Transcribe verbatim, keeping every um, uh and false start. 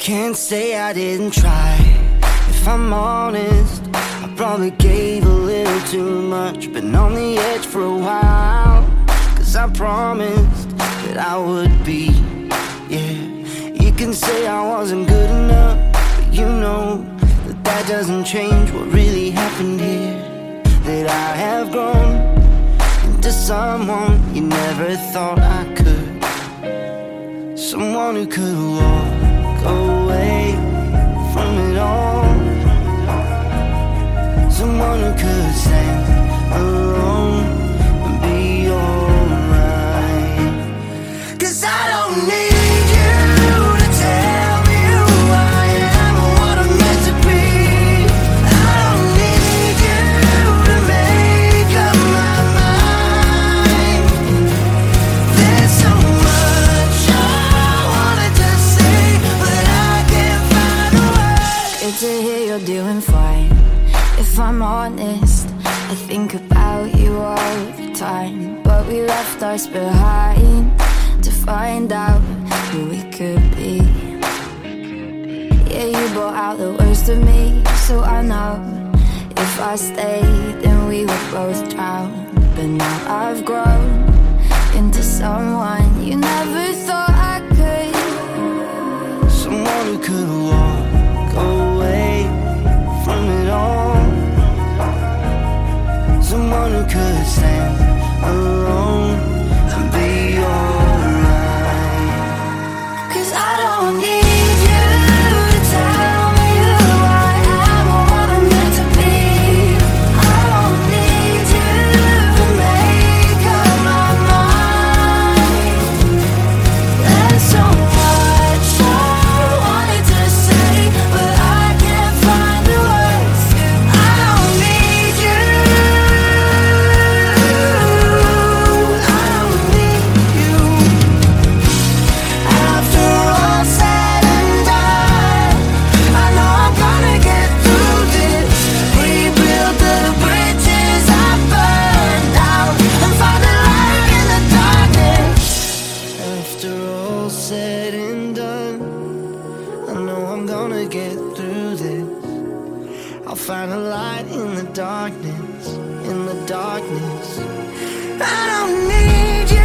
Can't say I didn't try. If I'm honest, I probably gave a little too much. Been on the edge for a while, cause I promised that I would be. Yeah, you can say I wasn't good enough, but you know that that doesn't change what really happened here. That I have grown into someone you never thought I could. Someone who could walk away from it all. Someone who could stand alone and be alright. Cause I don't need you to tell me who I am or what I'm meant to be. I don't need you to make up my mind. There's so much I wanted to say, but I can't find a word. Good to hear you're doing fine. If I'm honest, I think about you all the time. But we left us behind to find out who we could be. Yeah, you brought out the worst of me, so I know if I stayed, then we would both drown. But now I've grown into someone you never thought I could. Someone who could walk away from it all. Someone who could stand alone and be alright. Cause I don't need you to tell me who I am or what I'm meant to be. I don't need you to make up my mind. There's so much I wanted to say, but I can't find the words. I don't need you. Said and done, I know I'm gonna get through this. I'll find a light in the darkness, in the darkness. I don't need you.